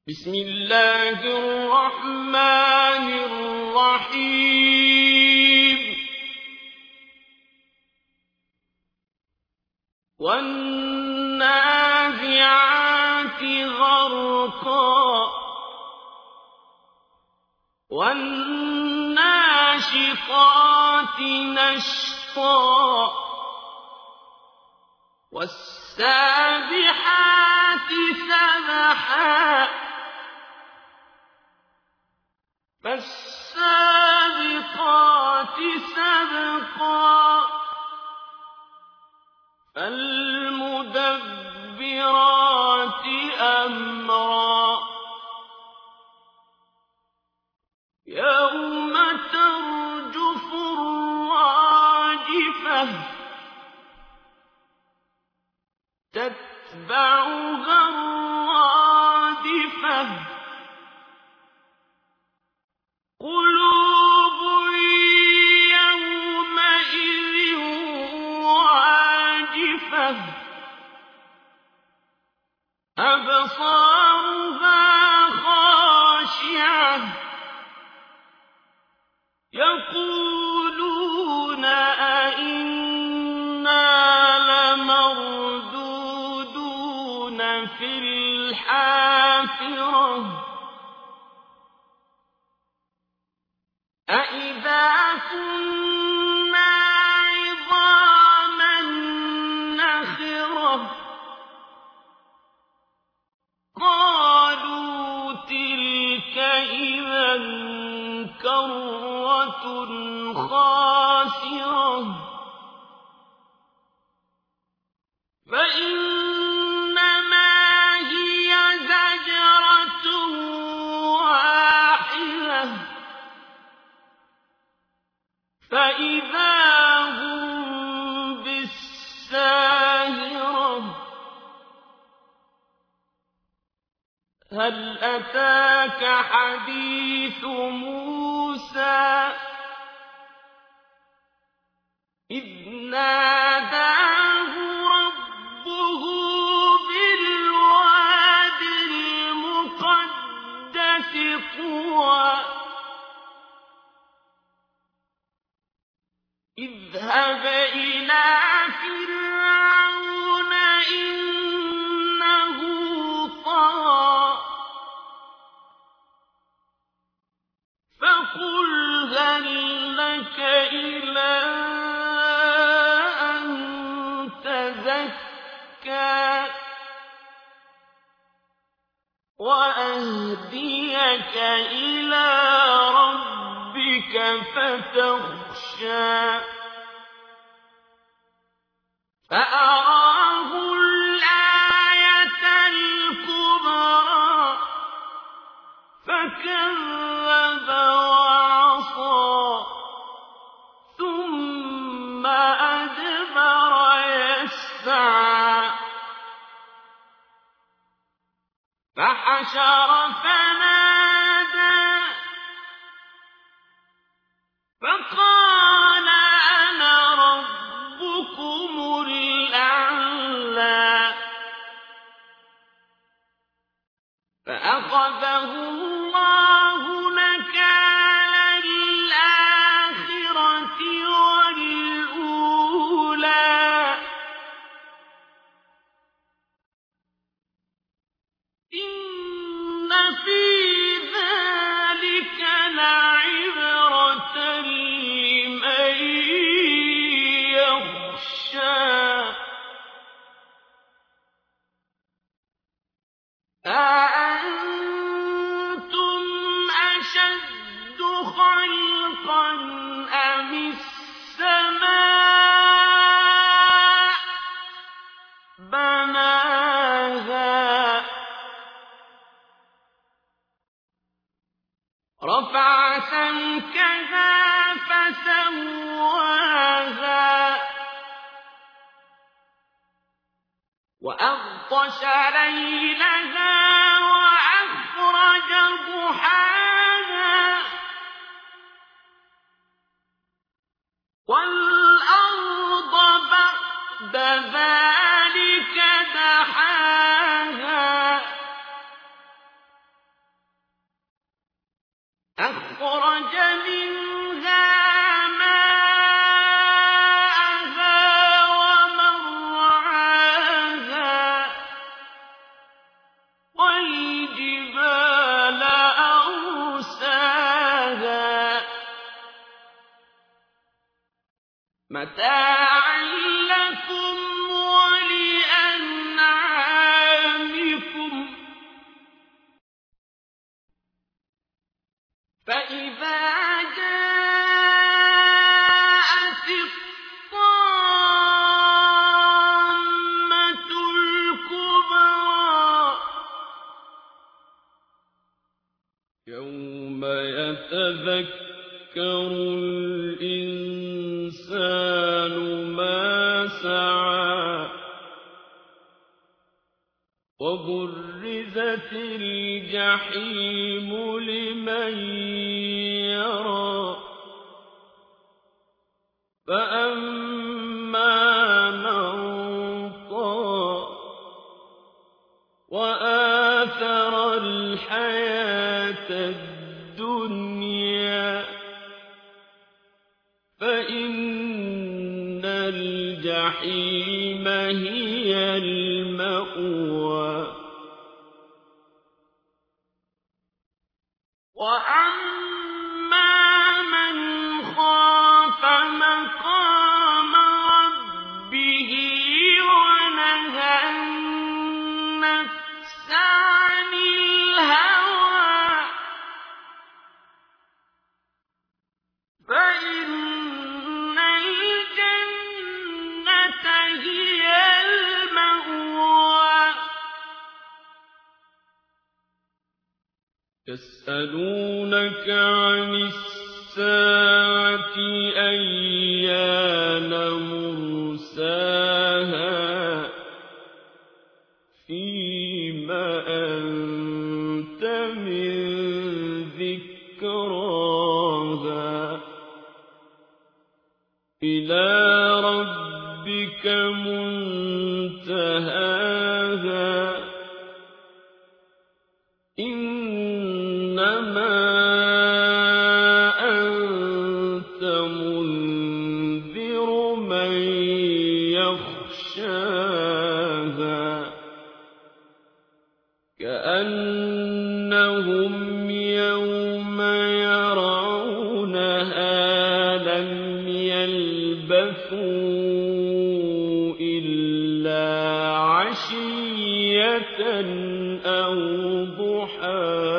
بسم الله الرحمن الرحيم والنازعات غرقا والناشطات نشطا والسابحات سبحا فالسابقات سبقا فالمدبرات أمرا يوم ترجف الراجفة تتبعها الرادفة قلوب يومئذ واجفة أبصارها خاشعة يقولون أئنا لمردودون في الحافرة أإذا كنا عظاما نخرة قالوا تلك إذا كرة خاسرة فإنما هي زجرة واحدة فإذا هم بالساهرة هل أتاك حديث موسى إذ ناداه ربه بالواد المقدس طوى اذهب إلى فرعون إنه طغى فقل هل لك إلى أن تزكى وأهديك إلى ربك فتخشى فأراه الآية الكبرى فكذب وعصى ثم أدبر يسعى فحشر فنادى فقال أنا ربكم الأعلى فأخذه الله نكال الآخرة والأولى إن في ذلك لعبرة لمن يخشى أأنتم أشد خلقا أم السماء بناها رفع سمكها فسواها وأغطش ليلها وأخرج ضحاها والأرض بعد ذلك دحاها أخرج منها ماءها ومرعاها والجبال أرساها متاعا لكم ولأنعامكم فإذا جاءت الطامة الكبرى يوم يتذكر الإنسان ما سعى وبرزت الجحيم لمن يرى فأما من طغى وآثر الحياة الدنيا فإن الجحيم هي المأوى وأما من خاف مقام ربه ونهى النفس عن الهوى فإن الجنة هي المأوى يسألونك عن الساعة أيان مرساها فيما أنت من ذكراها إلى ربك منتهاها إنما أنت منذر من يخشاها كأنهم يوم يرونها لم يلبثوا إلا عشية أو ضحاها